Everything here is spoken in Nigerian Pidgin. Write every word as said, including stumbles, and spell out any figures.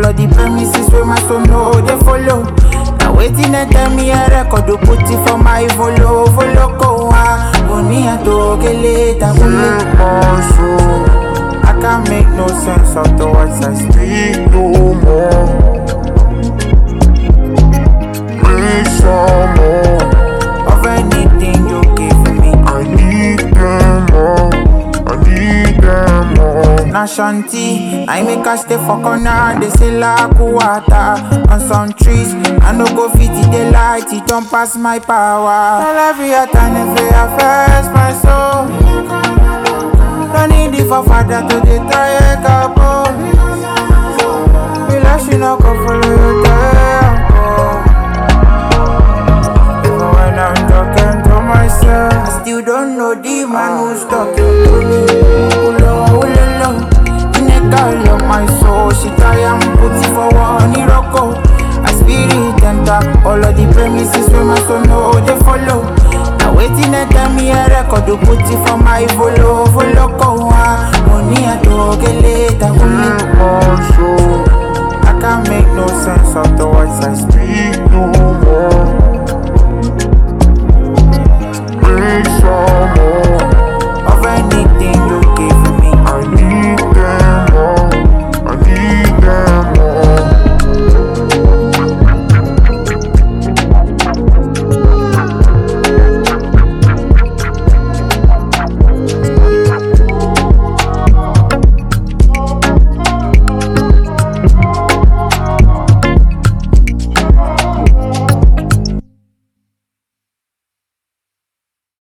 All of the premises where my son know they follow. Now waiting and tell me a record to put it for my volo, volo ko ah. Money I talk later, I can't make no sense of the words I speak no more. Make some more of anything you give me. I need them all, I need them all. Nashanti, I make a stay for corner. They say la kuata on some trees. I no go fit it, the light, it don't pass my power. Tell every time if I affect my soul. Don't need it for father to the try a couple. Relax, you no go follow your tempo. Even when I'm talking to myself, I still don't know the man who's talking to me. Ulo, ulo, in a girl of my soul, she try and put it for one iroko. I spirit enter all of the premises where my son know they follow. Now waiting and tell me a record to put it for my volo, volo ko ah. Money I talk later, only also.